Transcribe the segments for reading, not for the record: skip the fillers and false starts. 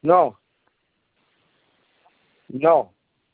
Não. Não.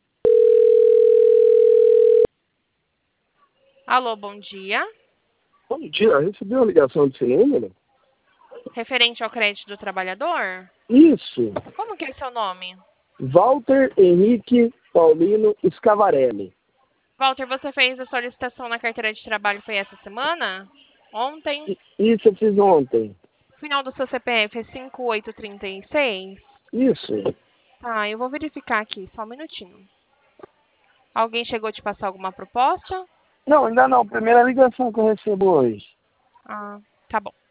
Alô, bom dia. Bom dia, eu recebi uma ligação desse número? Referente ao crédito do trabalhador? Isso. Como que é seu nome? Walter Henrique Paulino Scavarelli. Walter, você fez a solicitação na carteira de trabalho, foi essa semana? Ontem? Isso eu fiz ontem. Final do seu CPF é 5836? Isso. Tá, eu vou verificar aqui, só um minutinho. Alguém chegou a te passar alguma proposta? Não, ainda não. Primeira ligação que eu recebo hoje. Ah, tá bom.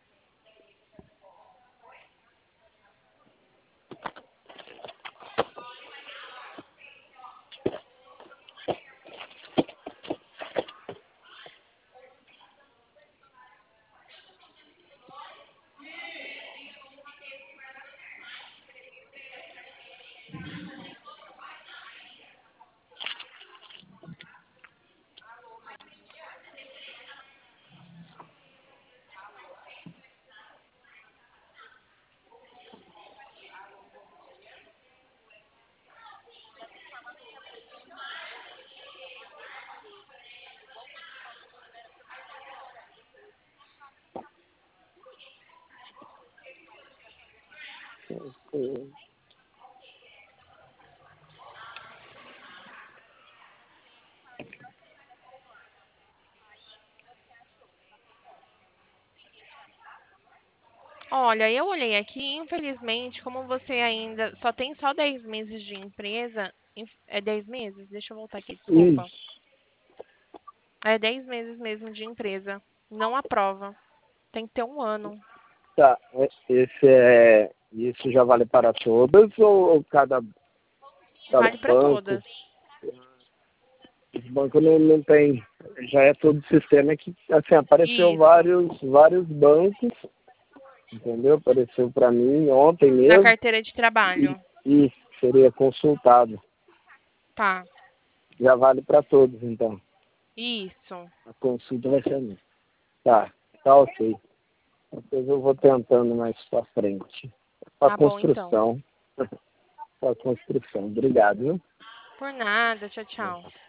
Olha, eu olhei aqui, infelizmente, como você ainda só tem 10 meses de empresa, é 10 meses? Deixa eu voltar aqui, desculpa. Isso. É 10 meses mesmo de empresa. Não aprova. Tem que ter 1 ano. Tá. Isso já vale para todas ou cada Vale para banco? todas. Os bancos não tem. Já é todo sistema que, assim, apareceu Isso. vários bancos, entendeu? Apareceu para mim ontem Na mesmo carteira de trabalho. e seria consultado. Tá. Já vale para todos, então. Isso. A consulta vai ser a minha. Tá ok. Depois eu vou tentando mais para frente. Para Tá bom, então. construção. Para construção. Obrigado, viu? Por nada. Tchau, tchau.